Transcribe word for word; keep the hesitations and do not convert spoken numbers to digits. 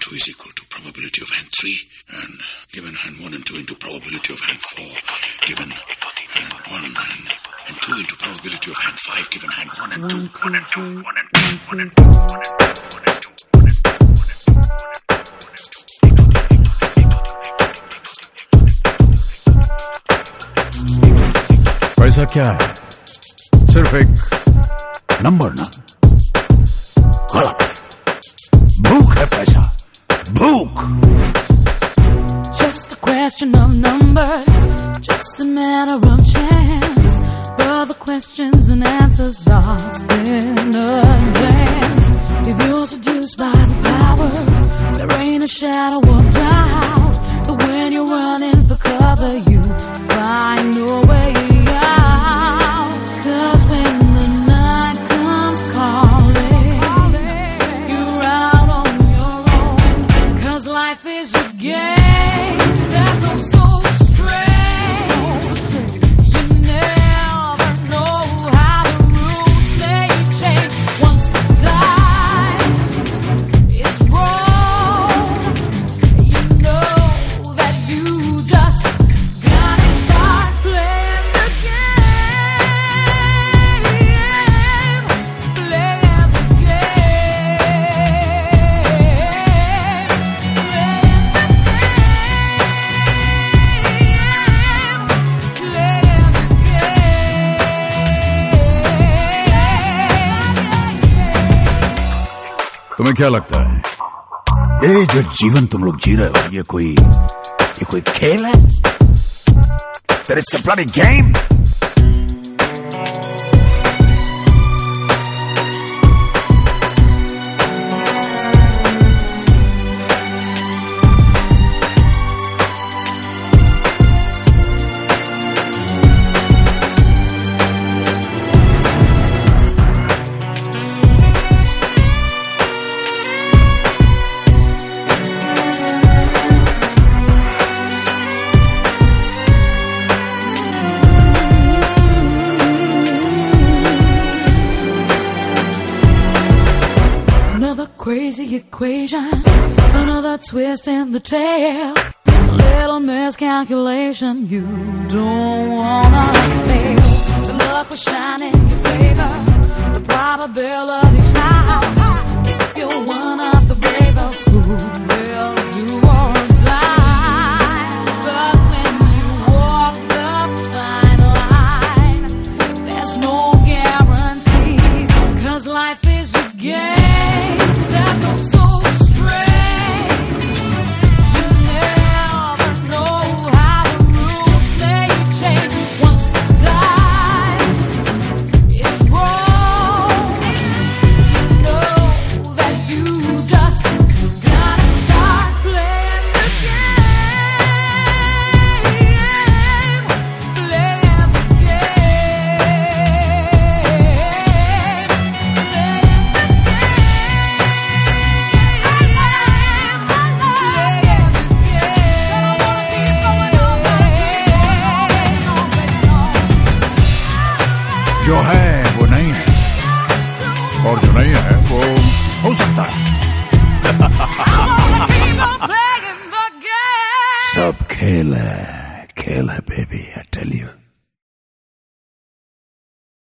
two is equal to probability of hand three, and given hand one and two into probability of hand four, given hand one and, and two into probability of hand five, given hand one and two, one and two, one and two, one and two, one and two, one and two, one and two. पैसा क्या है? सिर्फ एक number ना? गलत। भूख है पैसा, भूख। Just a question of numbers, just a matter of chance. But the questions and answers are still advanced. If you're seduced by the power, there ain't a shadow of doubt that when you're running for cover, you find no way out. 'Cause when the night comes calling, you're out on your own. 'Cause life is a game, there's no soul strange. You never know how the rules may change. Once the dice is rolled, you know that you just gotta start playing the game. Playing the तुम्हें क्या लगता है ये जो जीवन तुम लोग जी रहे हो ये कोई ये कोई खेल है? That it's a bloody game? Another crazy equation, another twist in the tail, a little miscalculation you don't wanna fail. The luck will shine in your favor, the probability's high.